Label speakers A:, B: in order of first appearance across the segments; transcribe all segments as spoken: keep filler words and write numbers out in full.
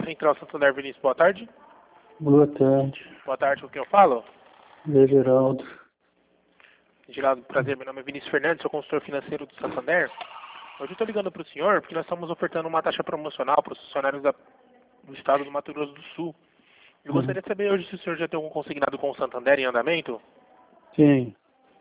A: Central Santander, Vinícius, boa tarde.
B: Boa tarde.
A: Boa tarde, com quem eu falo?
B: É Geraldo.
A: Geraldo, prazer, meu nome é Vinícius Fernandes, sou consultor financeiro do Santander. Hoje eu estou ligando para o senhor porque nós estamos ofertando uma taxa promocional para os funcionários da, do estado do Mato Grosso do Sul. Eu
B: Uhum.
A: gostaria de saber hoje se o senhor já tem algum consignado com o Santander em andamento?
B: Tem.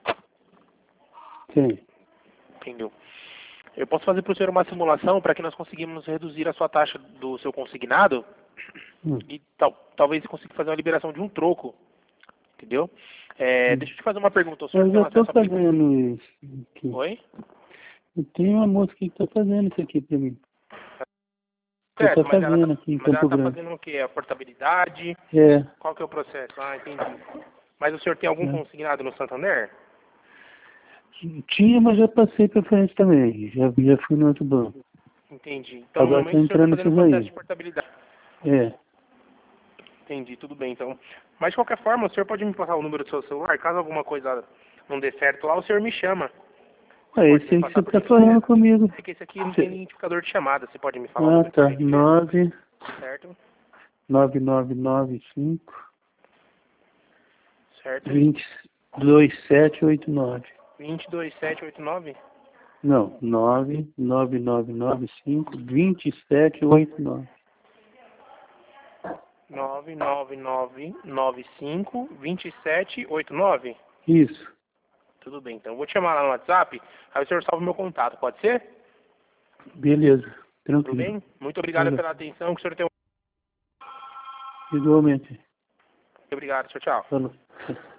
B: Tem.
A: Entendeu? Eu posso fazer para o senhor uma simulação para que nós conseguimos reduzir a sua taxa do seu consignado
B: Hum.
A: e tal, talvez consiga fazer uma liberação de um troco. Entendeu? É,
B: Hum.
A: deixa eu te fazer uma pergunta. O senhor
B: Eu
A: tem
B: já estou
A: acesso a...
B: fazendo isso aqui.
A: Oi?
B: Eu tenho uma moça que está fazendo isso aqui para mim. Você
A: Certo,
B: está
A: mas ela
B: fazendo
A: tá,
B: aqui em
A: mas ela
B: Campo
A: tá
B: Grande.
A: fazendo o quê? A portabilidade?
B: É.
A: Qual que é o processo? Ah, entendi. Mas o senhor tem algum
B: é.
A: consignado no Santander?
B: Tinha, mas já passei para frente também. Já, já fui no outro banco.
A: Entendi. Então, no
B: Agora está
A: momento, o senhor está
B: entrando
A: fazendo o
B: esses
A: processo de
B: aí.
A: portabilidade.
B: É.
A: Entendi, tudo bem, então. Mas, de qualquer forma, o senhor pode me passar o número do seu celular? Caso alguma coisa não dê certo lá, o senhor me chama. Você
B: Ah,
A: pode
B: esse
A: me
B: aí que você
A: passar,
B: está
A: porque
B: falando comigo.
A: porque esse aqui não tem
B: Cê...
A: identificador de chamada. Você pode me falar o
B: Ah,
A: número
B: tá.
A: também, por favor?
B: Nove,
A: Certo?
B: nove, nove, nove, cinco,
A: Certo?
B: vinte, dois, sete, oito, nove.
A: vinte e dois, sete, oito, nove?
B: Não, nove, nove, nove, nove, cinco, vinte e sete, oito, nove.
A: nove nove nove nove cinco dois sete oito nove?
B: Isso.
A: Tudo bem, então eu vou te chamar lá no WhatsApp, aí o senhor salva o meu contato, pode ser?
B: Beleza.
A: Tudo
B: Tranquilo.
A: bem? Muito obrigado
B: Valeu.
A: pela atenção, que o senhor tem.
B: Igualmente.
A: Muito obrigado, tchau, tchau.
B: Falou.